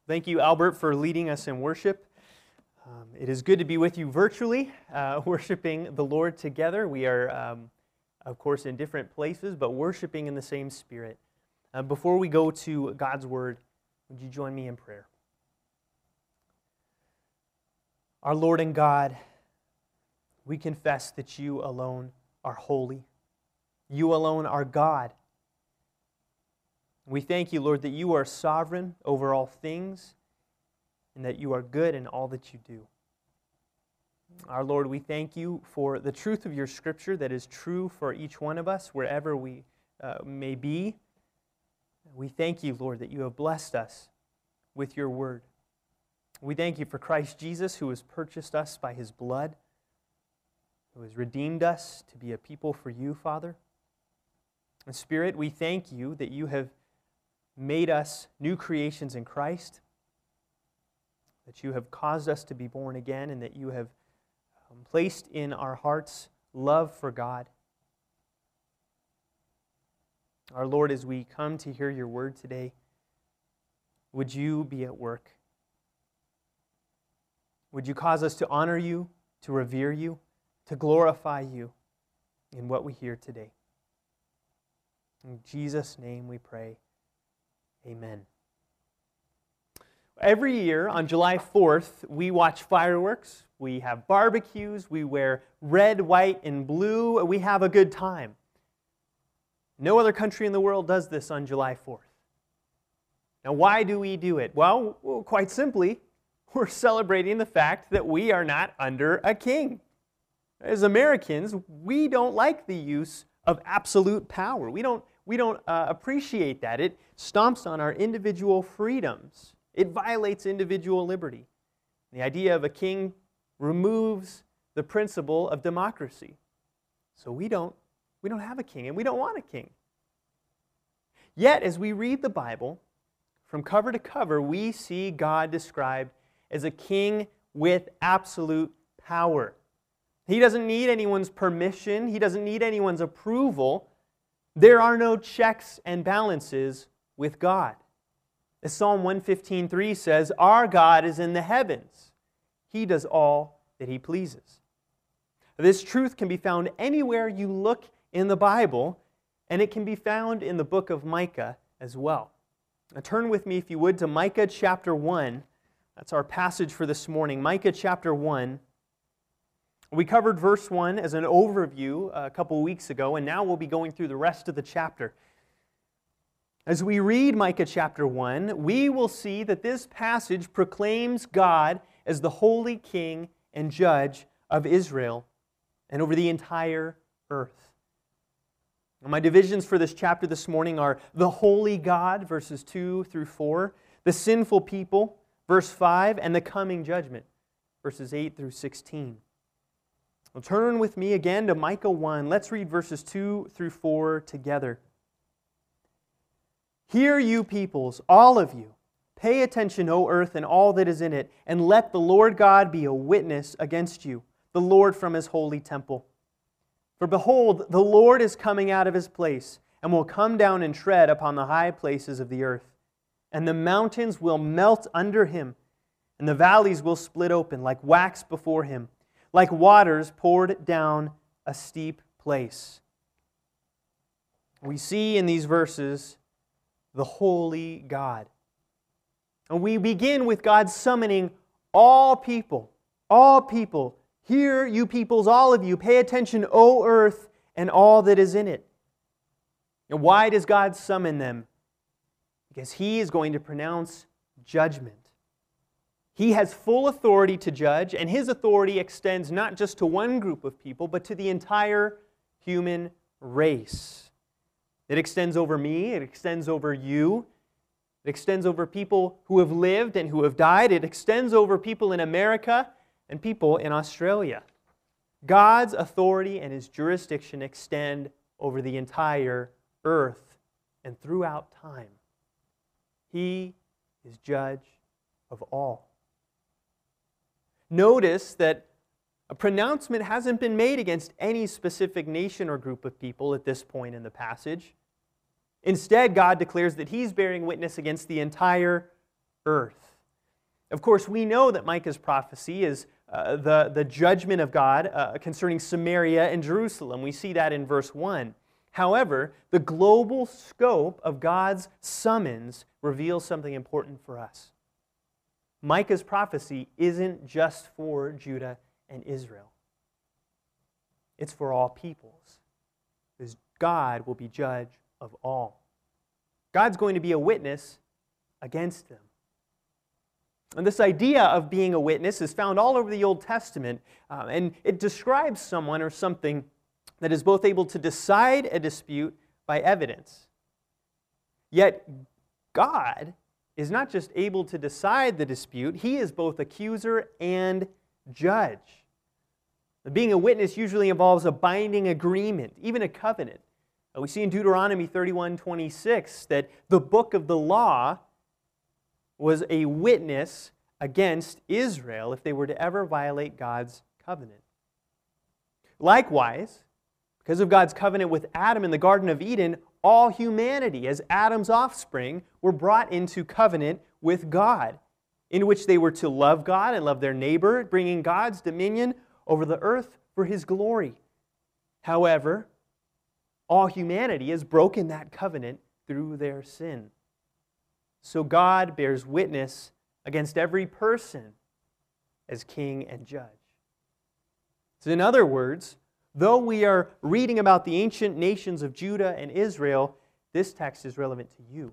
Thank you, Albert, for leading us in worship. It is good to be with you virtually, worshiping the Lord together. We are, of course, in different places, but worshiping in the same Spirit. Before we go to God's Word, would you join me in prayer? Our Lord and God, we confess that you alone are holy. You alone are God. We thank you, Lord, that you are sovereign over all things and that you are good in all that you do. Our Lord, we thank you for the truth of your Scripture that is true for each one of us, wherever we may be. We thank you, Lord, that you have blessed us with your word. We thank you for Christ Jesus, who has purchased us by his blood, who has redeemed us to be a people for you, Father. And Spirit, we thank you that you have made us new creations in Christ, that you have caused us to be born again, and that you have placed in our hearts love for God. Our Lord, as we come to hear your word today, would you be at work? Would you cause us to honor you, to revere you, to glorify you in what we hear today? In Jesus' name we pray. Amen. Every year on July 4th, we watch fireworks, we have barbecues, we wear red, white, and blue, we have a good time. No other country in the world does this on July 4th. Now, why do we do it? Well, quite simply, we're celebrating the fact that we are not under a king. As Americans, we don't like the use of absolute power. We don't appreciate that. It stomps on our individual freedoms. It violates individual liberty. The idea of a king removes the principle of democracy. So we don't have a king, and we don't want a king. Yet, as we read the Bible, from cover to cover, we see God described as a king with absolute power. He doesn't need anyone's permission. He doesn't need anyone's approval. There are no checks and balances with God. As Psalm 115:3 says, our God is in the heavens. He does all that he pleases. This truth can be found anywhere you look in the Bible, and it can be found in the book of Micah as well. Now, turn with me, if you would, to Micah chapter 1. That's our passage for this morning, Micah chapter 1. We covered verse 1 as an overview a couple weeks ago, and now we'll be going through the rest of the chapter. As we read Micah chapter 1, we will see that this passage proclaims God as the holy king and judge of Israel and over the entire earth. Now, my divisions for this chapter this morning are the holy God, verses 2 through 4, the sinful people, verse 5, and the coming judgment, verses 8 through 16. Well, turn with me again to Micah 1. Let's read verses 2 through 4 together. Hear, you peoples, all of you. Pay attention, O earth, and all that is in it, and let the Lord God be a witness against you, the Lord from his holy temple. For behold, the Lord is coming out of his place, and will come down and tread upon the high places of the earth. And the mountains will melt under him, and the valleys will split open like wax before him, like waters poured down a steep place. We see in these verses the holy God. And we begin with God summoning all people, hear, you peoples, all of you, pay attention, O earth, and all that is in it. And why does God summon them? Because he is going to pronounce judgment. He has full authority to judge, and his authority extends not just to one group of people, but to the entire human race. It extends over me, it extends over you, it extends over people who have lived and who have died, it extends over people in America and people in Australia. God's authority and his jurisdiction extend over the entire earth and throughout time. He is judge of all. Notice that a pronouncement hasn't been made against any specific nation or group of people at this point in the passage. Instead, God declares that he's bearing witness against the entire earth. Of course, we know that Micah's prophecy is the judgment of God concerning Samaria and Jerusalem. We see that in verse 1. However, the global scope of God's summons reveals something important for us. Micah's prophecy isn't just for Judah and Israel. It's for all peoples, because God will be judge of all. God's going to be a witness against them. And this idea of being a witness is found all over the Old Testament, and it describes someone or something that is both able to decide a dispute by evidence. Yet God is not just able to decide the dispute, He is both accuser and judge. Being a witness usually involves a binding agreement, even a covenant. We see in Deuteronomy 31:26 that the book of the law was a witness against Israel if they were to ever violate God's covenant. Likewise, because of God's covenant with Adam in the Garden of Eden, all humanity, as Adam's offspring, were brought into covenant with God, in which they were to love God and love their neighbor, bringing God's dominion over the earth for His glory. However, all humanity has broken that covenant through their sin. So God bears witness against every person as king and judge. So in other words, though we are reading about the ancient nations of Judah and Israel, this text is relevant to you.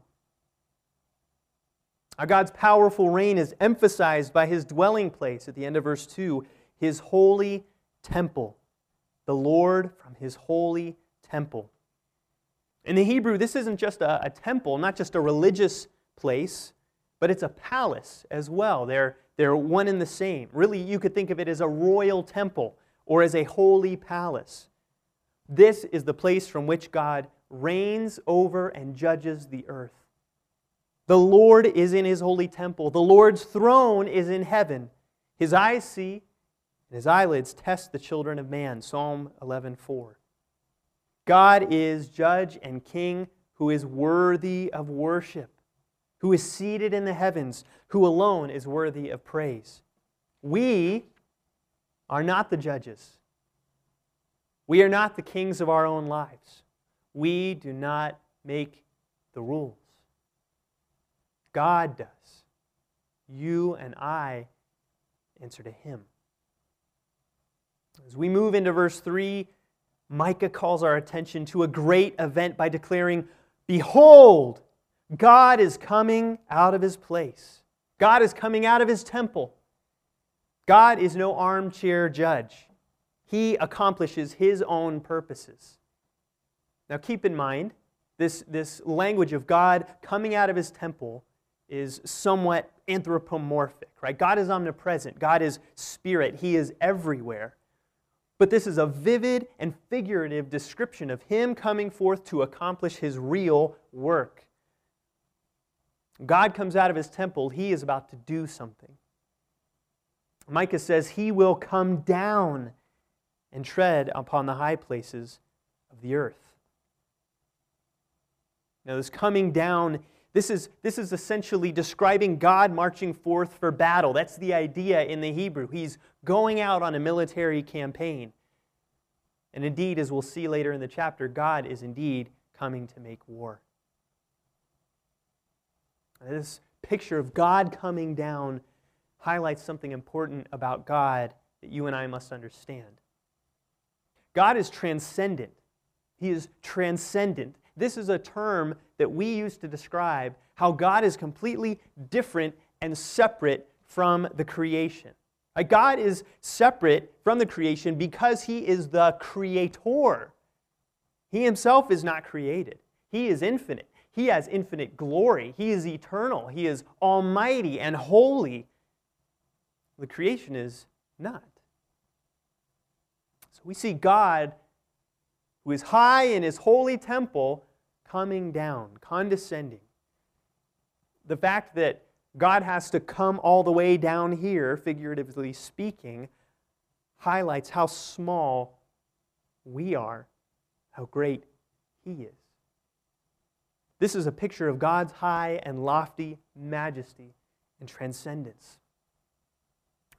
God's powerful reign is emphasized by His dwelling place at the end of verse 2, His holy temple. The Lord from His holy temple. In the Hebrew, this isn't just a temple, not just a religious place, but it's a palace as well. They're one and the same. Really, you could think of it as a royal temple or as a holy palace. This is the place from which God reigns over and judges the earth. The Lord is in His holy temple. The Lord's throne is in heaven. His eyes see, and His eyelids test the children of man. Psalm 11:4. God is judge and king who is worthy of worship, who is seated in the heavens, who alone is worthy of praise. We are not the judges. We are not the kings of our own lives. We do not make the rules. God does. You and I answer to Him. As we move into verse 3, Micah calls our attention to a great event by declaring, "Behold, God is coming out of His place. God is coming out of His temple." God is no armchair judge. He accomplishes His own purposes. Now keep in mind, this language of God coming out of His temple is somewhat anthropomorphic, right? God is omnipresent. God is spirit. He is everywhere. But this is a vivid and figurative description of Him coming forth to accomplish His real work. God comes out of His temple. He is about to do something. Micah says He will come down and tread upon the high places of the earth. Now this coming down, this is essentially describing God marching forth for battle. That's the idea in the Hebrew. He's going out on a military campaign. And indeed, as we'll see later in the chapter, God is indeed coming to make war. This picture of God coming down highlights something important about God that you and I must understand. God is transcendent. He is transcendent. This is a term that we use to describe how God is completely different and separate from the creation. God is separate from the creation because He is the creator. He Himself is not created. He is infinite. He has infinite glory. He is eternal. He is almighty and holy. The creation is not. So we see God, who is high in His holy temple, coming down, condescending. The fact that God has to come all the way down here, figuratively speaking, highlights how small we are, how great He is. This is a picture of God's high and lofty majesty and transcendence.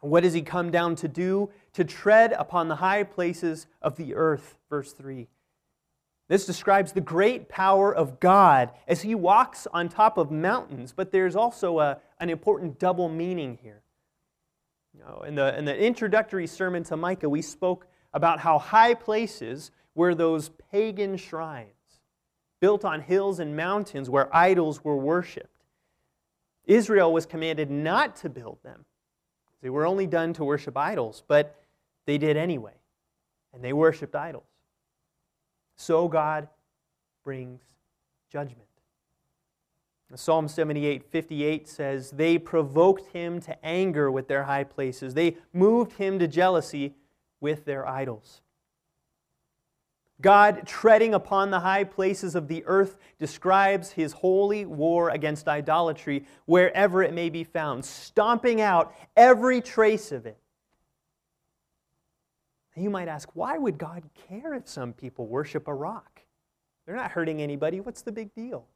What does he come down to do? To tread upon the high places of the earth, verse 3. This describes the great power of God as he walks on top of mountains, but there's also an important double meaning here. In the introductory sermon to Micah, we spoke about how high places were those pagan shrines built on hills and mountains where idols were worshipped. Israel was commanded not to build them. They were only done to worship idols, but they did anyway, and they worshipped idols. So God brings judgment. Psalm 78:58 says, "They provoked him to anger with their high places. They moved him to jealousy with their idols." God treading upon the high places of the earth describes his holy war against idolatry wherever it may be found, stomping out every trace of it. You might ask, why would God care if some people worship a rock? They're not hurting anybody. What's the big deal?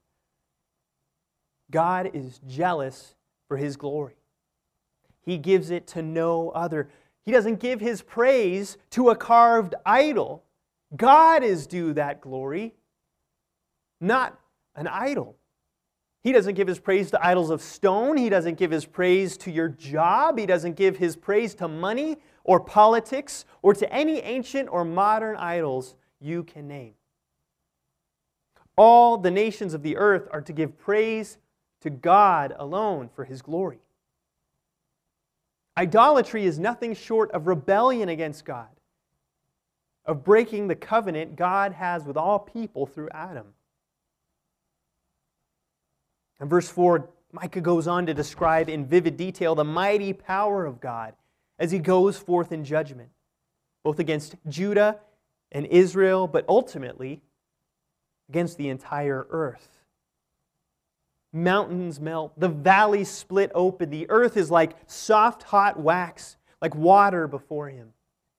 God is jealous for his glory. He gives it to no other. He doesn't give his praise to a carved idol. God is due that glory, not an idol. He doesn't give his praise to idols of stone. He doesn't give his praise to your job. He doesn't give his praise to money or politics or to any ancient or modern idols you can name. All the nations of the earth are to give praise to God alone for his glory. Idolatry is nothing short of rebellion against God, of breaking the covenant God has with all people through Adam. In verse 4, Micah goes on to describe in vivid detail the mighty power of God as he goes forth in judgment, both against Judah and Israel, but ultimately against the entire earth. Mountains melt, the valleys split open, the earth is like soft, hot wax, like water before him.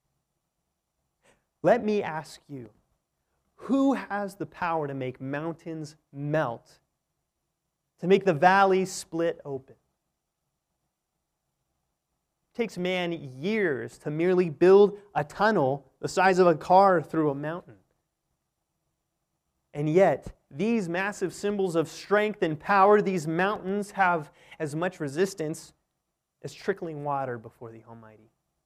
Let me ask you, who has the power to make mountains melt, to make the valleys split open? It takes man years to merely build a tunnel the size of a car through a mountain. And yet, these massive symbols of strength and power, these mountains have as much resistance as trickling water before the Almighty.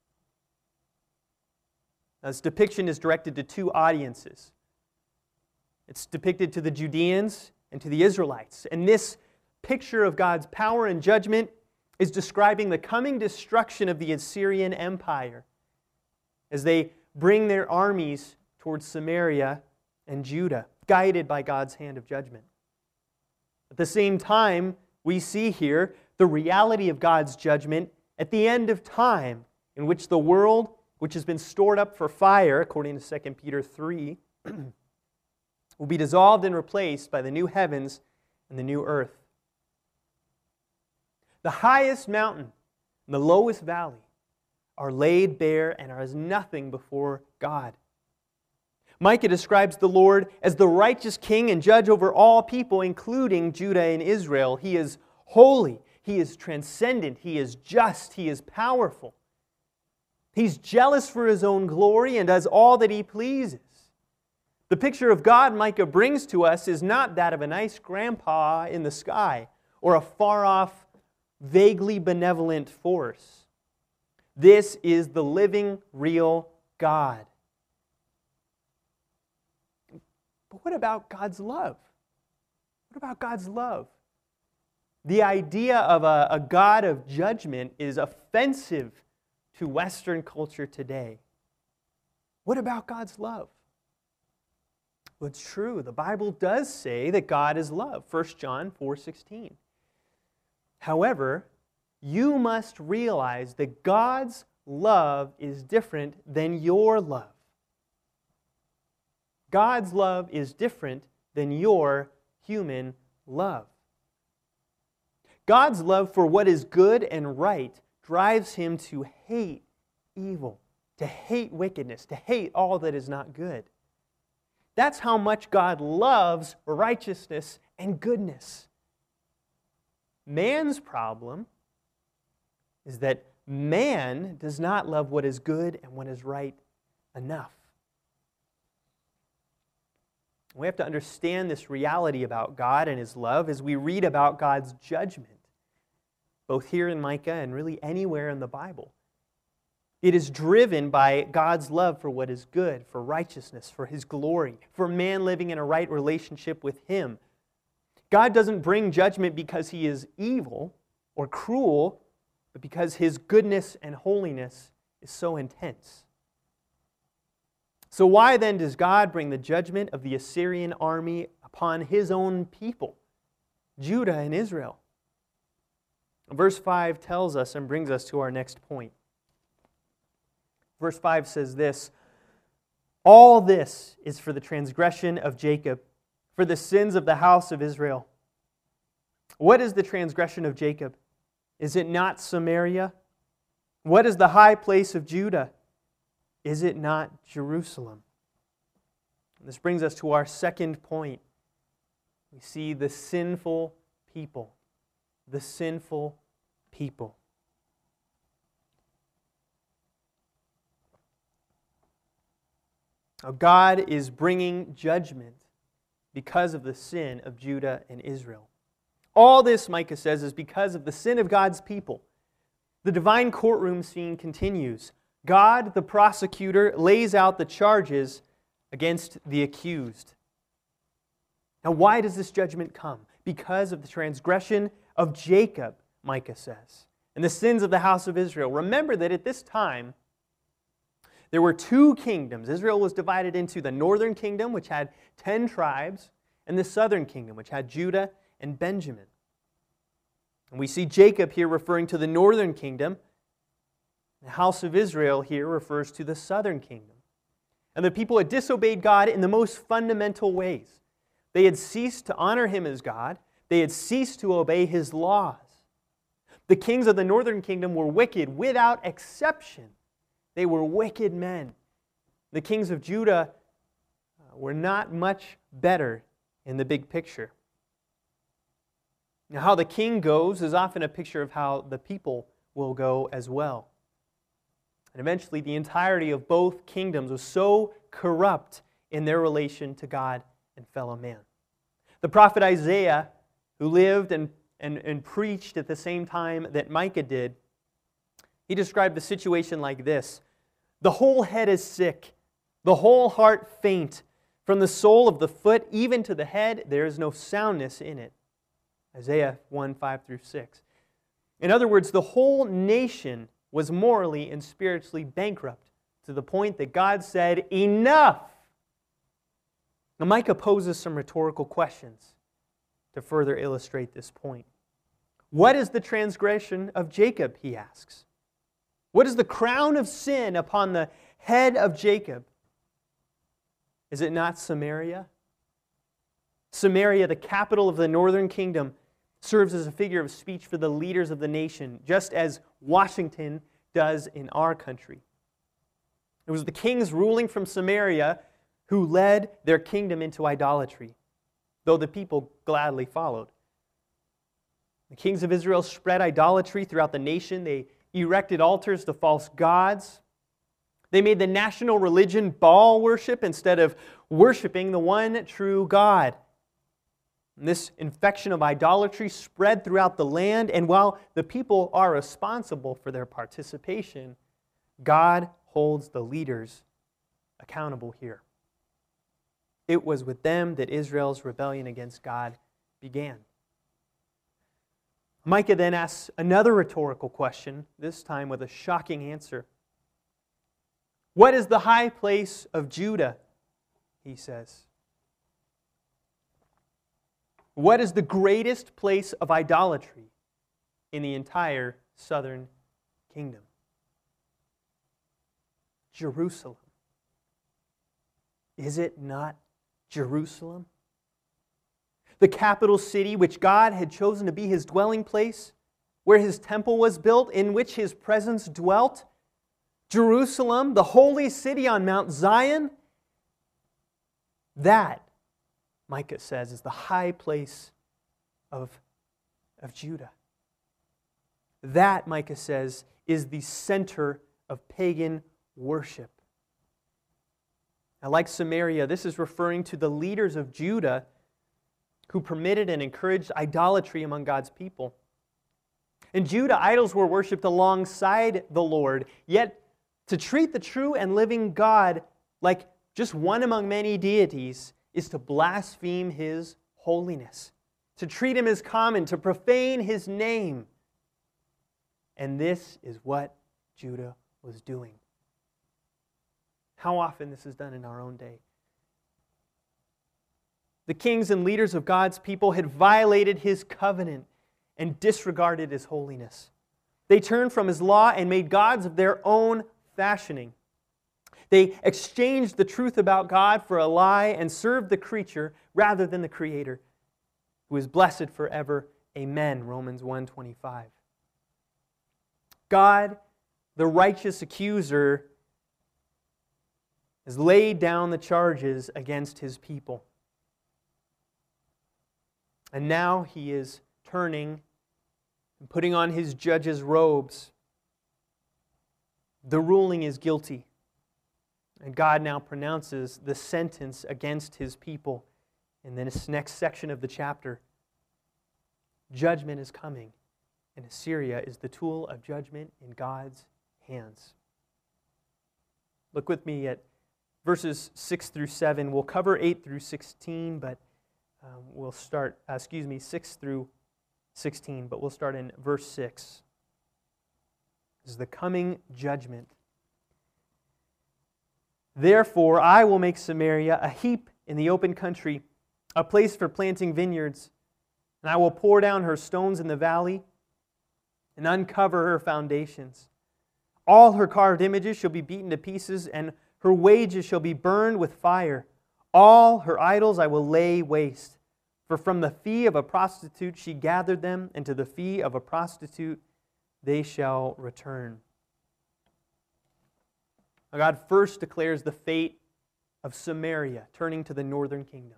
Now, this depiction is directed to two audiences. It's depicted to the Judeans and to the Israelites. And this picture of God's power and judgment is describing the coming destruction of the Assyrian Empire as they bring their armies towards Samaria and Judah, guided by God's hand of judgment. At the same time, we see here the reality of God's judgment at the end of time, in which the world, which has been stored up for fire, according to 2 Peter 3, will be dissolved and replaced by the new heavens and the new earth. The highest mountain and the lowest valley are laid bare and are as nothing before God. Micah describes the Lord as the righteous king and judge over all people, including Judah and Israel. He is holy. He is transcendent. He is just. He is powerful. He's jealous for his own glory and does all that he pleases. The picture of God Micah brings to us is not that of a nice grandpa in the sky or a far-off, vaguely benevolent force. This is the living, real God. But what about God's love? What about God's love? The idea of a God of judgment is offensive to Western culture today. What about God's love? Well, it's true. The Bible does say that God is love. 1 John 4:16. However, you must realize that God's love is different than your love. God's love is different than your human love. God's love for what is good and right drives him to hate evil, to hate wickedness, to hate all that is not good. That's how much God loves righteousness and goodness. Man's problem is that man does not love what is good and what is right enough. We have to understand this reality about God and His love as we read about God's judgment, both here in Micah and really anywhere in the Bible. It is driven by God's love for what is good, for righteousness, for His glory, for man living in a right relationship with Him. God doesn't bring judgment because He is evil or cruel, but because His goodness and holiness is so intense. So why then does God bring the judgment of the Assyrian army upon His own people, Judah and Israel? Verse 5 tells us and brings us to our next point. Verse 5 says this, "All this is for the transgression of Jacob, for the sins of the house of Israel." What is the transgression of Jacob? Is it not Samaria? What is the high place of Judah? Is it not Jerusalem? This brings us to our second point. We see the sinful people. The sinful people. Now, God is bringing judgment because of the sin of Judah and Israel. All this, Micah says, is because of the sin of God's people. The divine courtroom scene continues. God, the prosecutor, lays out the charges against the accused. Now, why does this judgment come? Because of the transgression of Jacob, Micah says, and the sins of the house of Israel. Remember that at this time, there were two kingdoms. Israel was divided into the northern kingdom, which had 10 tribes, and the southern kingdom, which had Judah and Benjamin. And we see Jacob here referring to the northern kingdom. The house of Israel here refers to the southern kingdom. And the people had disobeyed God in the most fundamental ways. They had ceased to honor Him as God. They had ceased to obey His laws. The kings of the northern kingdom were wicked without exception. They were wicked men. The kings of Judah were not much better in the big picture. Now, how the king goes is often a picture of how the people will go as well. And eventually, the entirety of both kingdoms was so corrupt in their relation to God and fellow man. The prophet Isaiah, who lived and preached at the same time that Micah did, he described the situation like this: "The whole head is sick, the whole heart faint. From the sole of the foot even to the head, there is no soundness in it." Isaiah 1:5-6. In other words, the whole nation was morally and spiritually bankrupt to the point that God said, "Enough!" Now, Micah poses some rhetorical questions to further illustrate this point. What is the transgression of Jacob, he asks. What is the crown of sin upon the head of Jacob? Is it not Samaria? Samaria, the capital of the northern kingdom, serves as a figure of speech for the leaders of the nation, just as Washington does in our country. It was the kings ruling from Samaria who led their kingdom into idolatry, though the people gladly followed. The kings of Israel spread idolatry throughout the nation. They erected altars to false gods. They made the national religion Baal worship instead of worshiping the one true God. And this infection of idolatry spread throughout the land, and while the people are responsible for their participation, God holds the leaders accountable here. It was with them that Israel's rebellion against God began. Micah then asks another rhetorical question, this time with a shocking answer. What is the high place of Judah? He says. What is the greatest place of idolatry in the entire southern kingdom? Jerusalem. Is it not Jerusalem? The capital city which God had chosen to be His dwelling place, where His temple was built, in which His presence dwelt. Jerusalem, the holy city on Mount Zion. That, Micah says, is the high place of Judah. That, Micah says, is the center of pagan worship. Now, like Samaria, this is referring to the leaders of Judah who permitted and encouraged idolatry among God's people. In Judah, idols were worshipped alongside the Lord, yet to treat the true and living God like just one among many deities is to blaspheme His holiness, to treat Him as common, to profane His name. And this is what Judah was doing. How often this is done in our own day. The kings and leaders of God's people had violated His covenant and disregarded His holiness. They turned from His law and made gods of their own fashioning. They exchanged the truth about God for a lie and served the creature rather than the Creator, who is blessed forever. Amen. Romans 1:25. God, the righteous accuser, has laid down the charges against His people. And now He is turning and putting on His judge's robes. The ruling is guilty. And God now pronounces the sentence against His people in this next section of the chapter. Judgment is coming, and Assyria is the tool of judgment in God's hands. Look with me at verses 6 through 7. We'll cover 8 through 16, but we'll start, 6 through 16, but we'll start in verse 6. This is the coming judgment. Therefore, I will make Samaria a heap in the open country, a place for planting vineyards, and I will pour down her stones in the valley and uncover her foundations. All her carved images shall be beaten to pieces, and her wages shall be burned with fire. All her idols I will lay waste. For from the fee of a prostitute she gathered them, and to the fee of a prostitute they shall return. Now God first declares the fate of Samaria, turning to the northern kingdom.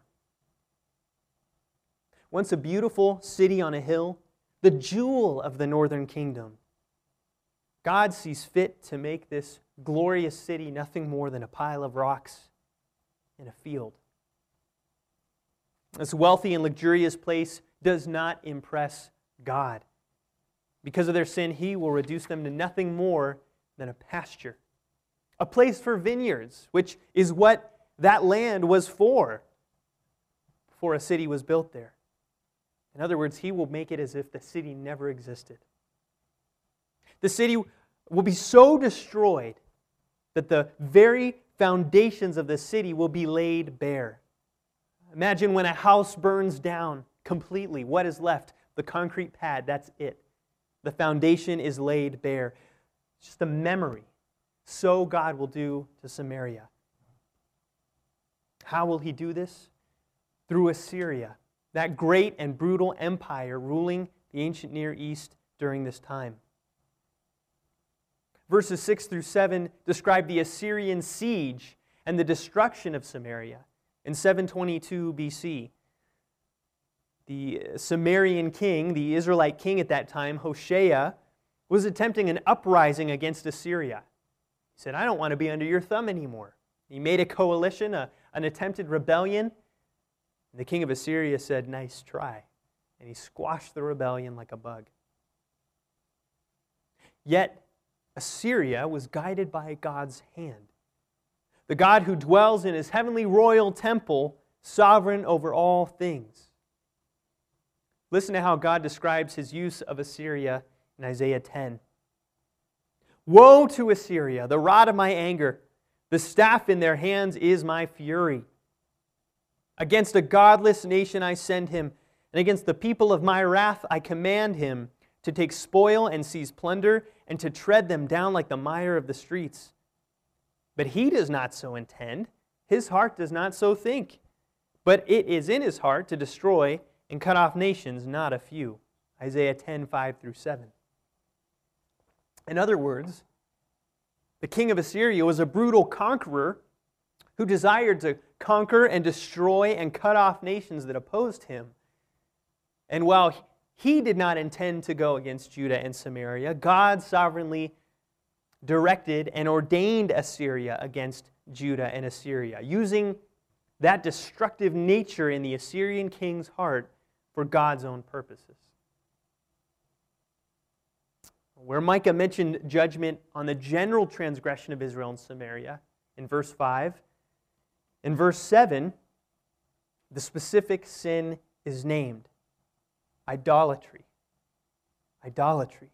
Once a beautiful city on a hill, the jewel of the northern kingdom, God sees fit to make this glorious city nothing more than a pile of rocks in a field. This wealthy and luxurious place does not impress God. Because of their sin, He will reduce them to nothing more than a pasture, a place for vineyards, which is what that land was for before a city was built there. In other words, He will make it as if the city never existed. The city will be so destroyed that the very foundations of the city will be laid bare. Imagine when a house burns down completely. What is left? The concrete pad, that's it. The foundation is laid bare. It's just a memory. So God will do to Samaria. How will He do this? Through Assyria, that great and brutal empire ruling the ancient Near East during this time. Verses 6 through 7 describe the Assyrian siege and the destruction of Samaria in 722 BC. The Sumerian king, the Israelite king at that time, Hoshea, was attempting an uprising against Assyria. He said, I don't want to be under your thumb anymore. He made a coalition, an attempted rebellion. The king of Assyria said, nice try. And he squashed the rebellion like a bug. Yet, Assyria was guided by God's hand. The God who dwells in His heavenly royal temple, sovereign over all things. Listen to how God describes His use of Assyria in Isaiah 10. Woe to Assyria, the rod of my anger. The staff in their hands is my fury. Against a godless nation I send him, and against the people of my wrath I command him to take spoil and seize plunder, and to tread them down like the mire of the streets. But he does not so intend. His heart does not so think. But it is in his heart to destroy and cut off nations, not a few. Isaiah 10, 5 through 7. In other words, the king of Assyria was a brutal conqueror who desired to conquer and destroy and cut off nations that opposed him. And while He did not intend to go against Judah and Samaria. God sovereignly directed and ordained Assyria against Judah and Assyria, using that destructive nature in the Assyrian king's heart for God's own purposes. Where Micah mentioned judgment on the general transgression of Israel and Samaria in verse 5, in verse 7, the specific sin is named: idolatry. Idolatry.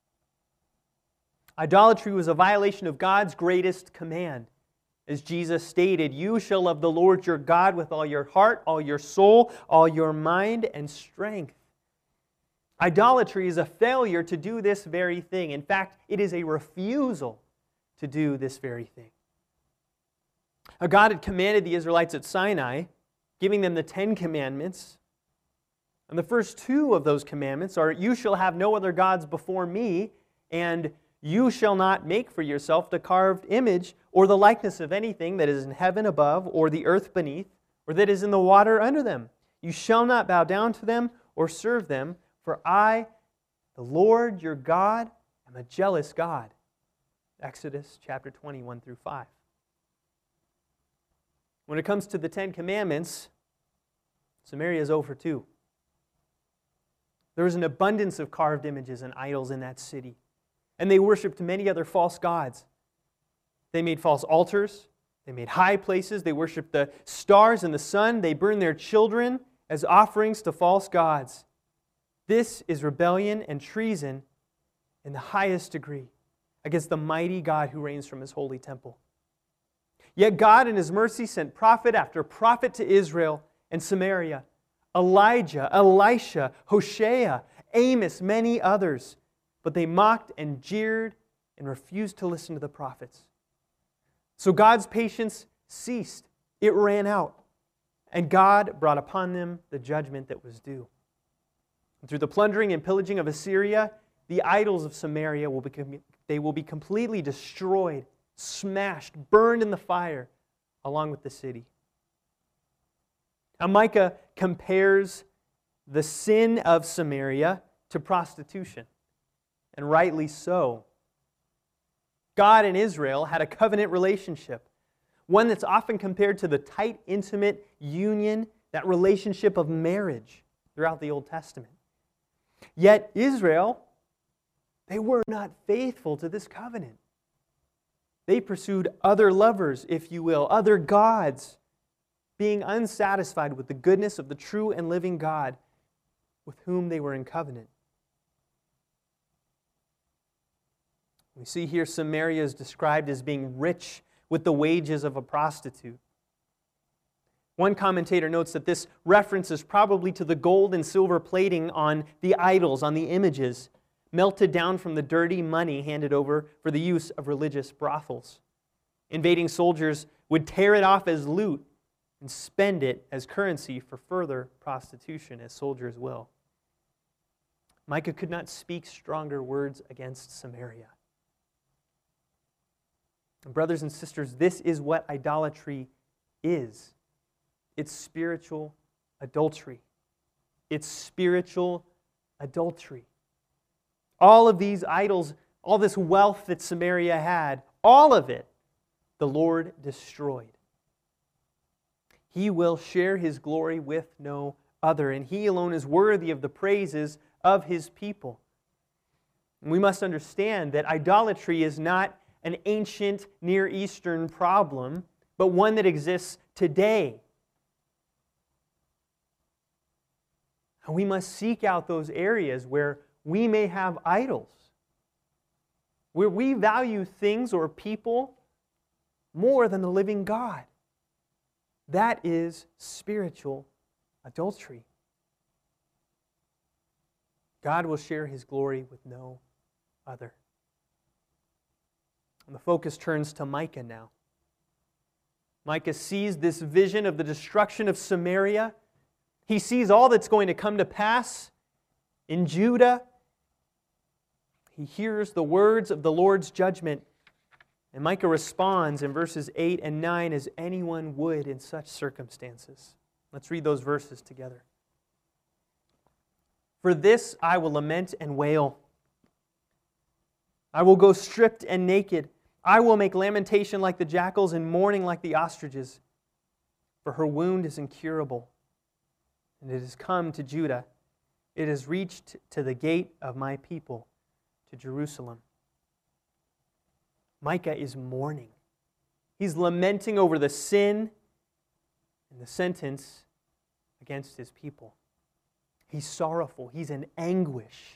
Idolatry was a violation of God's greatest command. As Jesus stated, "You shall love the Lord your God with all your heart, all your soul, all your mind, and strength." Idolatry is a failure to do this very thing. In fact, it is a refusal to do this very thing. God had commanded the Israelites at Sinai, giving them the 10 Commandments. And the first 2 of those commandments are, "You shall have no other gods before me," and "You shall not make for yourself the carved image or the likeness of anything that is in heaven above or the earth beneath or that is in the water under them. You shall not bow down to them or serve them, for I, the Lord your God, am a jealous God." Exodus chapter 21 through 5. When it comes to the 10 Commandments, Samaria is 0 for 2. There was an abundance of carved images and idols in that city. And they worshipped many other false gods. They made false altars. They made high places. They worshipped the stars and the sun. They burned their children as offerings to false gods. This is rebellion and treason in the highest degree against the mighty God who reigns from His holy temple. Yet God in His mercy sent prophet after prophet to Israel and Samaria: Elijah, Elisha, Hosea, Amos, many others. But they mocked and jeered and refused to listen to the prophets. So God's patience ceased. It ran out. And God brought upon them the judgment that was due. And through the plundering and pillaging of Assyria, the idols of Samaria will be completely destroyed, smashed, burned in the fire, along with the city. Now Micah compares the sin of Samaria to prostitution. And rightly so. God and Israel had a covenant relationship, one that's often compared to the tight, intimate union, that relationship of marriage throughout the Old Testament. Yet Israel, they were not faithful to this covenant. They pursued other lovers, if you will, other gods, being unsatisfied with the goodness of the true and living God with whom they were in covenant. We see here Samaria is described as being rich with the wages of a prostitute. One commentator notes that this reference is probably to the gold and silver plating on the idols, on the images, melted down from the dirty money handed over for the use of religious brothels. Invading soldiers would tear it off as loot and spend it as currency for further prostitution, as soldiers will. Micah could not speak stronger words against Samaria. Brothers and sisters, this is what idolatry is. It's spiritual adultery. It's spiritual adultery. All of these idols, all this wealth that Samaria had, all of it, the Lord destroyed. He will share His glory with no other, and He alone is worthy of the praises of His people. And we must understand that idolatry is not an ancient Near Eastern problem, but one that exists today. And we must seek out those areas where we may have idols, where we value things or people more than the living God. That is spiritual adultery. God will share His glory with no other. And the focus turns to Micah now. Micah sees this vision of the destruction of Samaria. He sees all that's going to come to pass in Judah. He hears the words of the Lord's judgment. And Micah responds in verses 8 and 9 as anyone would in such circumstances. Let's read those verses together. For this I will lament and wail. I will go stripped and naked. I will make lamentation like the jackals and mourning like the ostriches. For her wound is incurable, and it has come to Judah. It has reached to the gate of my people, to Jerusalem. Micah is mourning. He's lamenting over the sin and the sentence against his people. He's sorrowful. He's in anguish.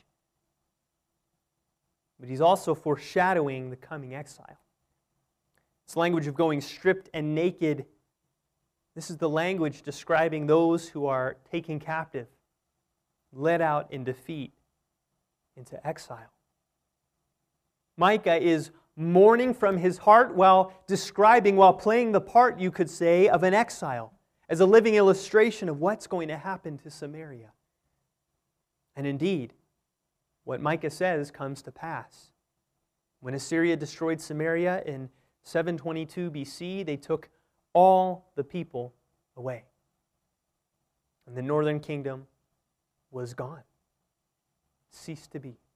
But he's also foreshadowing the coming exile. It's language of going stripped and naked. This is the language describing those who are taken captive, led out in defeat into exile. Micah is mourning from his heart while playing the part, you could say, of an exile, as a living illustration of what's going to happen to Samaria. And indeed, what Micah says comes to pass. When Assyria destroyed Samaria in 722 BC, they took all the people away. And the northern kingdom was gone, ceased to be.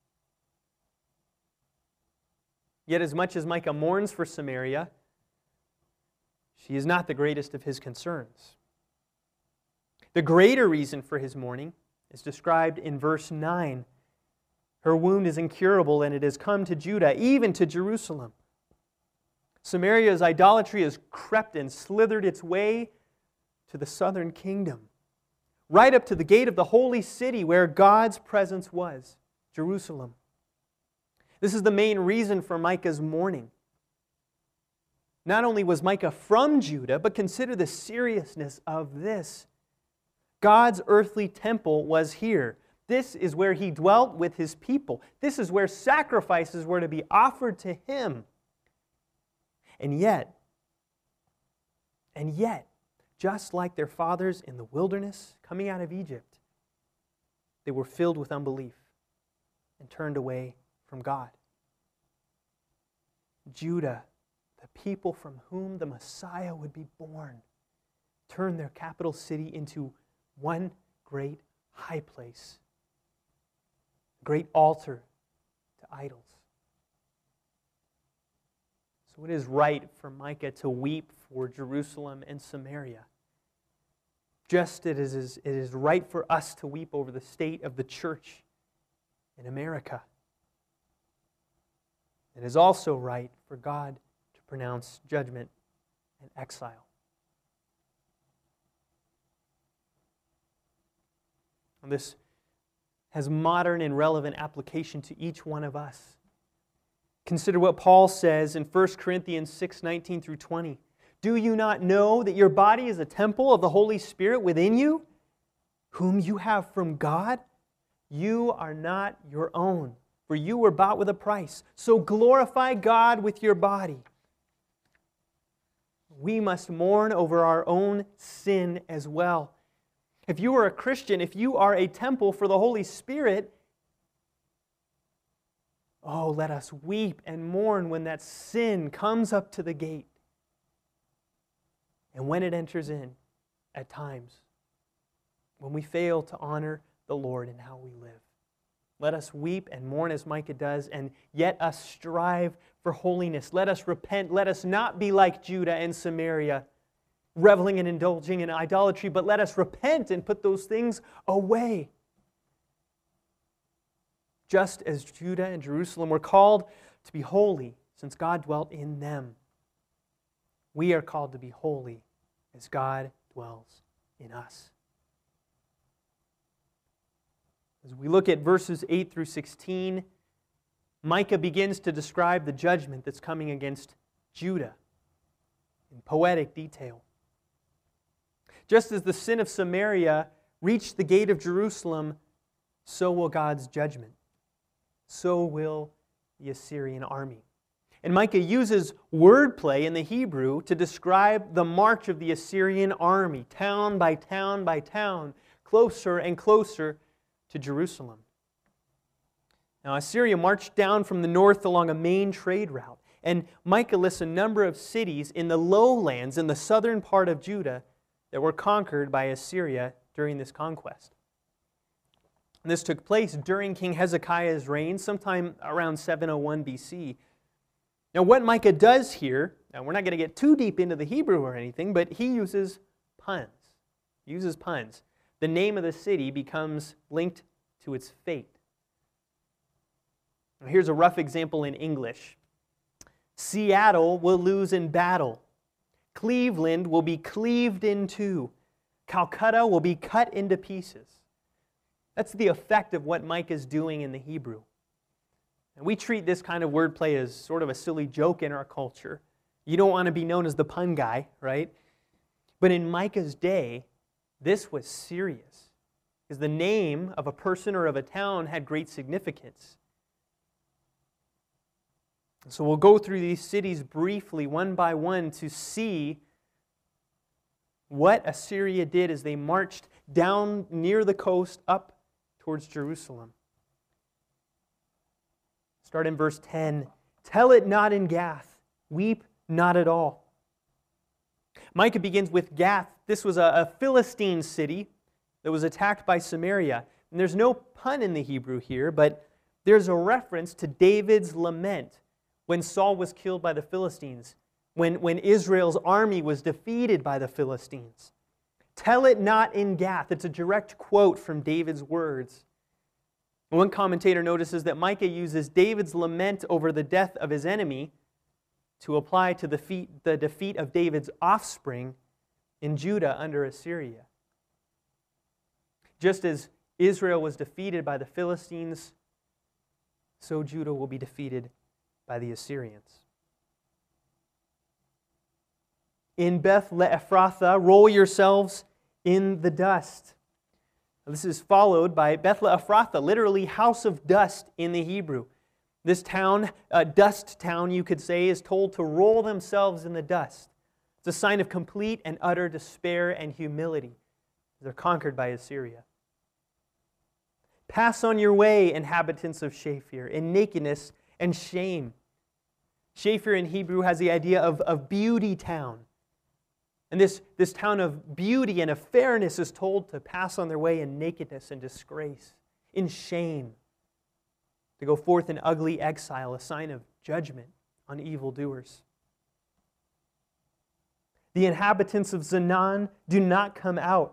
Yet as much as Micah mourns for Samaria, she is not the greatest of his concerns. The greater reason for his mourning is described in verse 9. Her wound is incurable, and it has come to Judah, even to Jerusalem. Samaria's idolatry has crept and slithered its way to the southern kingdom, right up to the gate of the holy city where God's presence was, Jerusalem. This is the main reason for Micah's mourning. Not only was Micah from Judah, but consider the seriousness of this. God's earthly temple was here. This is where He dwelt with His people. This is where sacrifices were to be offered to Him. And yet, just like their fathers in the wilderness coming out of Egypt, they were filled with unbelief and turned away from God. Judah, the people from whom the Messiah would be born, turned their capital city into one great high place, a great altar to idols. So it is right for Micah to weep for Jerusalem and Samaria, just as it is right for us to weep over the state of the church in America. It is also right for God to pronounce judgment and exile. And this has modern and relevant application to each one of us. Consider what Paul says in 1 Corinthians 6:19 through 20. Do you not know that your body is a temple of the Holy Spirit within you, whom you have from God? You are not your own, for you were bought with a price. So glorify God with your body. We must mourn over our own sin as well. If you are a Christian, if you are a temple for the Holy Spirit, oh, let us weep and mourn when that sin comes up to the gate. And when it enters in, at times, when we fail to honor the Lord in how we live. Let us weep and mourn as Micah does, and yet us strive for holiness. Let us repent. Let us not be like Judah and Samaria, reveling and indulging in idolatry, but let us repent and put those things away. Just as Judah and Jerusalem were called to be holy, since God dwelt in them, we are called to be holy as God dwells in us. As we look at verses 8 through 16, Micah begins to describe the judgment that's coming against Judah in poetic detail. Just as the sin of Samaria reached the gate of Jerusalem, so will God's judgment. So will the Assyrian army. And Micah uses wordplay in the Hebrew to describe the march of the Assyrian army, town by town by town, closer and closer to Jerusalem. Now, Assyria marched down from the north along a main trade route, and Micah lists a number of cities in the lowlands in the southern part of Judah that were conquered by Assyria during this conquest. And this took place during King Hezekiah's reign, sometime around 701 BC. Now what Micah does here, now we're not going to get too deep into the Hebrew or anything, but he uses puns. The name of the city becomes linked to its fate. Now, here's a rough example in English. Seattle will lose in battle. Cleveland will be cleaved in two. Calcutta will be cut into pieces. That's the effect of what Micah is doing in the Hebrew. And we treat this kind of wordplay as sort of a silly joke in our culture. You don't want to be known as the pun guy, right? But in Micah's day, this was serious, because the name of a person or of a town had great significance. So we'll go through these cities briefly, one by one, to see what Assyria did as they marched down near the coast up towards Jerusalem. Start in verse 10. Tell it not in Gath, weep not at all. Micah begins with Gath. This was a Philistine city that was attacked by Samaria. And there's no pun in the Hebrew here, but there's a reference to David's lament when Saul was killed by the Philistines, when Israel's army was defeated by the Philistines. Tell it not in Gath. It's a direct quote from David's words. One commentator notices that Micah uses David's lament over the death of his enemy to apply to the defeat of David's offspring in Judah under Assyria. Just as Israel was defeated by the Philistines, so Judah will be defeated by the Assyrians. In Beth Ephrathah, roll yourselves in the dust. This is followed by Beth Ephrathah, literally house of dust in the Hebrew. This town, dust town you could say, is told to roll themselves in the dust. It's a sign of complete and utter despair and humility. They're conquered by Assyria. Pass on your way, inhabitants of Shaphir, in nakedness and shame. Shaphir in Hebrew has the idea of beauty town. And this town of beauty and of fairness is told to pass on their way in nakedness and disgrace, in shame, to go forth in ugly exile, a sign of judgment on evildoers. The inhabitants of Zanan do not come out.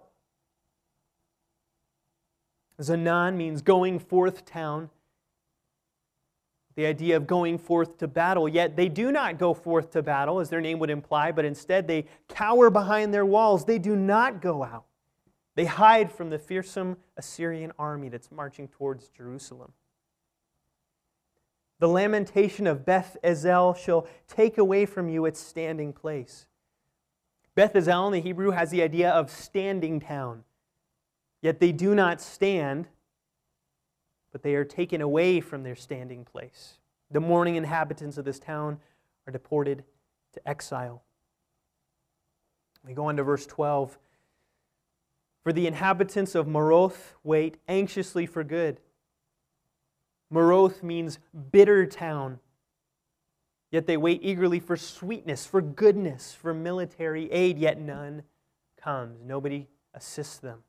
Zanan means going forth town. The idea of going forth to battle, yet they do not go forth to battle, as their name would imply, but instead they cower behind their walls. They do not go out. They hide from the fearsome Assyrian army that's marching towards Jerusalem. The lamentation of Beth Ezel shall take away from you its standing place. Beth Ezel in the Hebrew has the idea of standing town. Yet they do not stand, but they are taken away from their standing place. The mourning inhabitants of this town are deported to exile. We go on to verse 12. For the inhabitants of Maroth wait anxiously for good. Maroth means bitter town. Yet they wait eagerly for sweetness, for goodness, for military aid, yet none comes. Nobody assists them.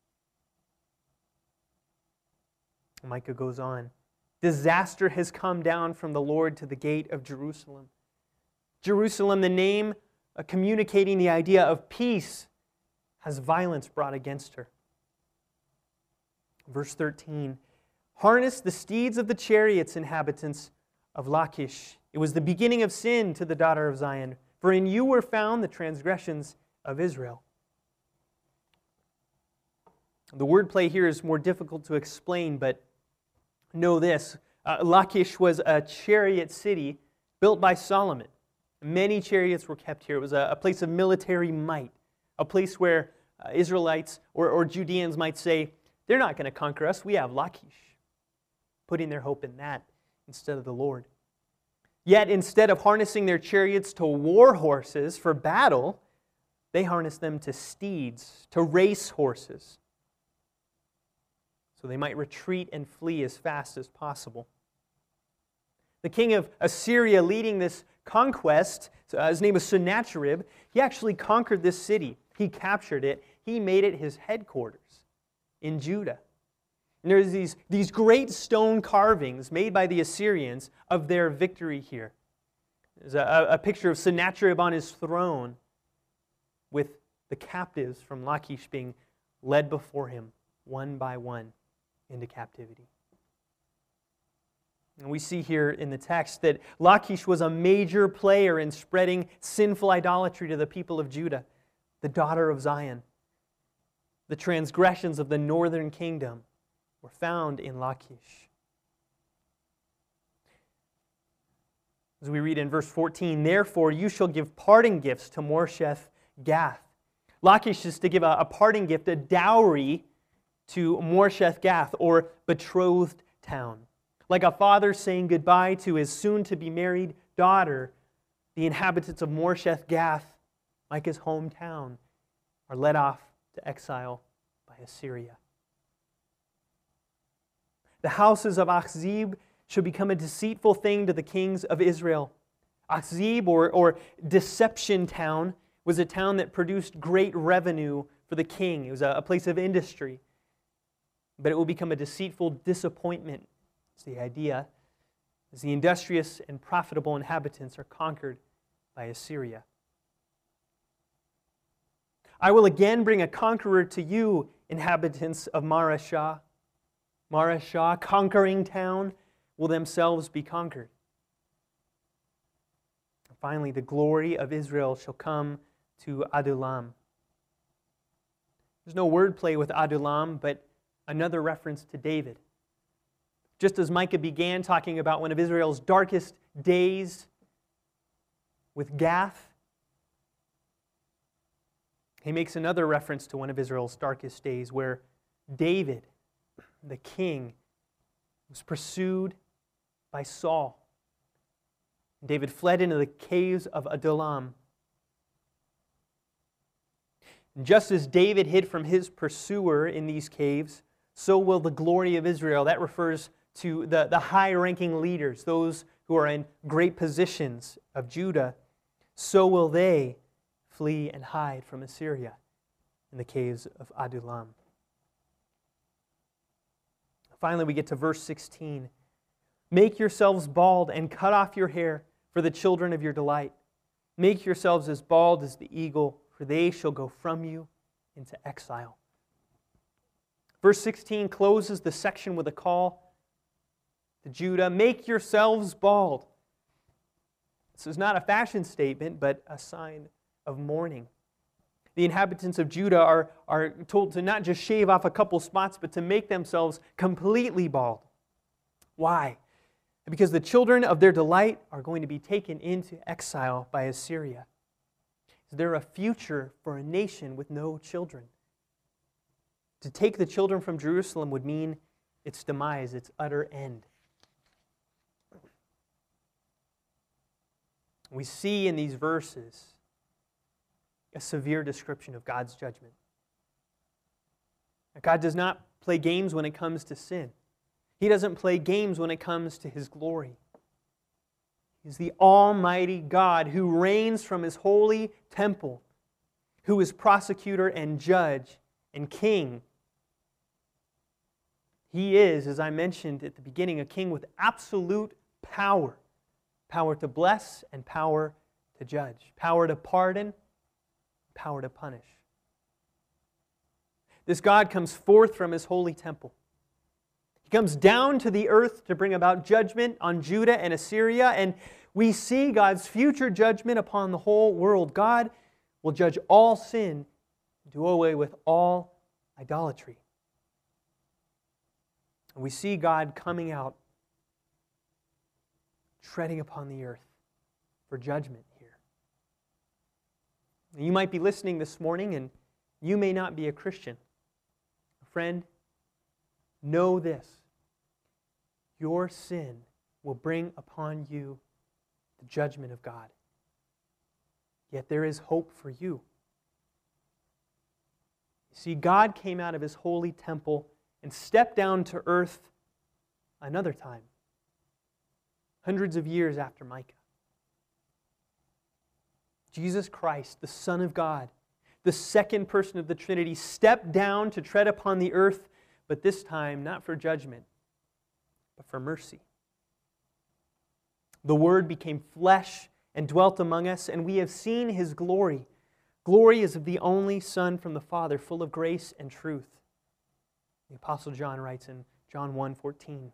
Micah goes on. Disaster has come down from the Lord to the gate of Jerusalem. Jerusalem, the name communicating the idea of peace, has violence brought against her. Verse 13. Harness the steeds of the chariots, inhabitants of Lachish. It was the beginning of sin to the daughter of Zion, for in you were found the transgressions of Israel. The wordplay here is more difficult to explain, but know this. Lachish was a chariot city built by Solomon. Many chariots were kept here. It was a place of military might, a place where Israelites or Judeans might say, they're not going to conquer us, we have Lachish, putting their hope in that instead of the Lord. Yet instead of harnessing their chariots to war horses for battle, they harnessed them to steeds, to race horses, so they might retreat and flee as fast as possible. The king of Assyria leading this conquest, his name was Sennacherib, he actually conquered this city. He captured it. He made it his headquarters in Judah. And there's these great stone carvings made by the Assyrians of their victory here. There's a picture of Sennacherib on his throne with the captives from Lachish being led before him one by one into captivity. And we see here in the text that Lachish was a major player in spreading sinful idolatry to the people of Judah, the daughter of Zion. The transgressions of the northern kingdom were found in Lachish. As we read in verse 14, therefore you shall give parting gifts to Moresheth Gath. Lachish is to give a parting gift, a dowry to Moresheth Gath, or betrothed town. Like a father saying goodbye to his soon-to-be married daughter, the inhabitants of Moresheth Gath, like his hometown, are led off to exile by Assyria. The houses of Achzib shall become a deceitful thing to the kings of Israel. Achzib, or Deception Town, was a town that produced great revenue for the king. It was a place of industry. But it will become a deceitful disappointment. It's the idea, as the industrious and profitable inhabitants are conquered by Assyria. I will again bring a conqueror to you, inhabitants of Mareshah. Mareshah, conquering town, will themselves be conquered. And finally, the glory of Israel shall come to Adullam. There's no wordplay with Adullam, but another reference to David. Just as Micah began talking about one of Israel's darkest days with Gath, he makes another reference to one of Israel's darkest days where David, the king, was pursued by Saul. David fled into the caves of Adullam. And just as David hid from his pursuer in these caves, so will the glory of Israel. That refers to the high-ranking leaders, those who are in great positions of Judah. So will they flee and hide from Assyria in the caves of Adullam. Finally, we get to verse 16. Make yourselves bald and cut off your hair for the children of your delight. Make yourselves as bald as the eagle, for they shall go from you into exile. Verse 16 closes the section with a call to Judah. Make yourselves bald. This is not a fashion statement, but a sign of mourning. The inhabitants of Judah are told to not just shave off a couple spots, but to make themselves completely bald. Why? Because the children of their delight are going to be taken into exile by Assyria. Is there a future for a nation with no children? To take the children from Jerusalem would mean its demise, its utter end. We see in these verses a severe description of God's judgment. God does not play games when it comes to sin. He doesn't play games when it comes to His glory. He's the Almighty God who reigns from His holy temple, who is prosecutor and judge and king. He is, as I mentioned at the beginning, a king with absolute power. Power to bless and power to judge. Power to pardon, power to punish. This God comes forth from His holy temple. He comes down to the earth to bring about judgment on Judah and Assyria, and we see God's future judgment upon the whole world. God will judge all sin, do away with all idolatry. And we see God coming out, treading upon the earth for judgment here. You might be listening this morning and you may not be a Christian. Friend, know this. Your sin will bring upon you the judgment of God. Yet there is hope for you. You see, God came out of His holy temple and stepped down to earth another time, hundreds of years after Micah. Jesus Christ, the Son of God, the second person of the Trinity, stepped down to tread upon the earth but this time not for judgment, but for mercy. The Word became flesh and dwelt among us, and we have seen His glory. Glory is of the only Son from the Father, full of grace and truth. The Apostle John writes in John 1:14.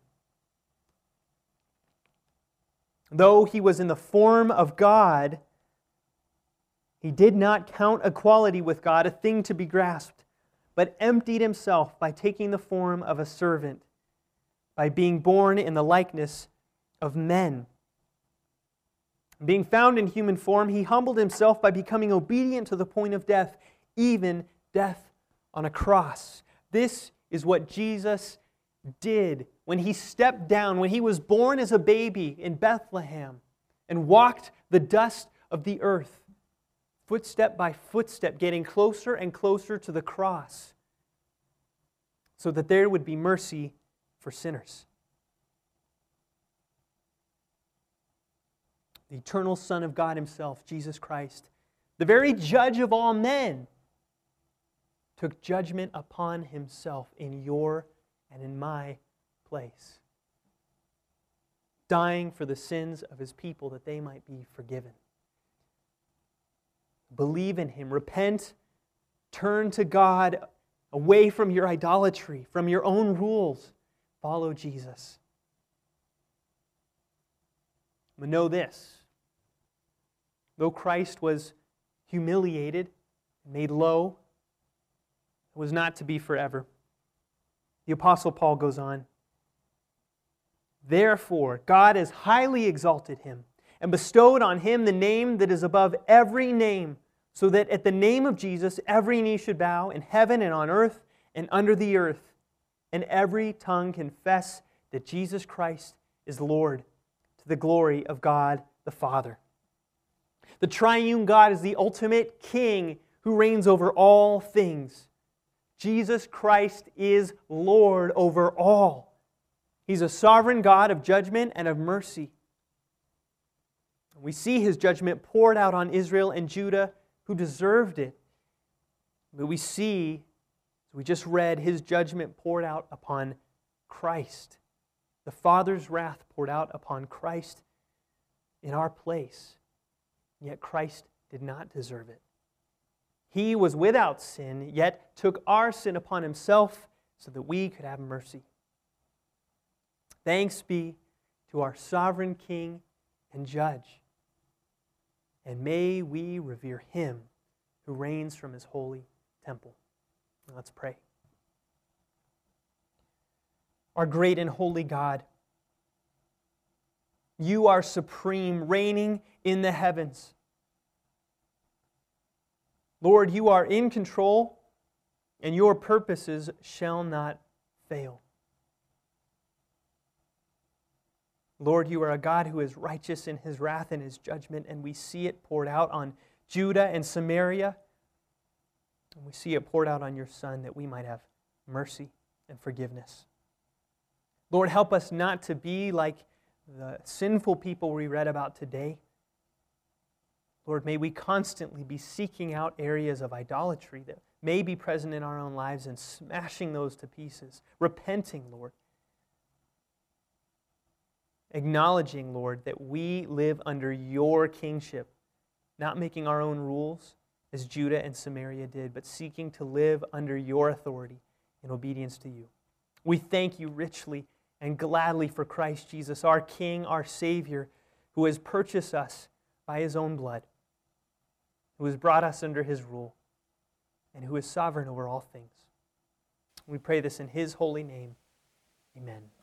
Though He was in the form of God, He did not count equality with God a thing to be grasped, but emptied Himself by taking the form of a servant, by being born in the likeness of men. Being found in human form, He humbled Himself by becoming obedient to the point of death, even death on a cross. This is what Jesus did when He stepped down, when He was born as a baby in Bethlehem and walked the dust of the earth, footstep by footstep, getting closer and closer to the cross so that there would be mercy for sinners. The eternal Son of God Himself, Jesus Christ, the very judge of all men, took judgment upon Himself in your and in my place, dying for the sins of His people that they might be forgiven. Believe in Him, repent, turn to God, away from your idolatry, from your own rules. Follow Jesus. But know this: though Christ was humiliated, made low, it was not to be forever. The Apostle Paul goes on, "Therefore, God has highly exalted Him and bestowed on Him the name that is above every name, so that at the name of Jesus every knee should bow in heaven and on earth and under the earth, and every tongue confess that Jesus Christ is Lord, to the glory of God the Father." The triune God is the ultimate King who reigns over all things. Jesus Christ is Lord over all. He's a sovereign God of judgment and of mercy. We see His judgment poured out on Israel and Judah, who deserved it. But we see, as we just read, His judgment poured out upon Christ. The Father's wrath poured out upon Christ in our place. Yet Christ did not deserve it. He was without sin, yet took our sin upon Himself so that we could have mercy. Thanks be to our sovereign King and Judge. And may we revere Him who reigns from His holy temple. Let's pray. Our great and holy God, You are supreme, reigning in the heavens. Lord, You are in control, and Your purposes shall not fail. Lord, You are a God who is righteous in His wrath and His judgment, and we see it poured out on Judah and Samaria, and we see it poured out on Your Son that we might have mercy and forgiveness. Lord, help us not to be like the sinful people we read about today. Lord, may we constantly be seeking out areas of idolatry that may be present in our own lives and smashing those to pieces. Repenting, Lord. Acknowledging, Lord, that we live under Your kingship, not making our own rules as Judah and Samaria did, but seeking to live under Your authority in obedience to You. We thank You richly and gladly for Christ Jesus, our King, our Savior, who has purchased us by His own blood, who has brought us under His rule, and who is sovereign over all things. We pray this in His holy name. Amen.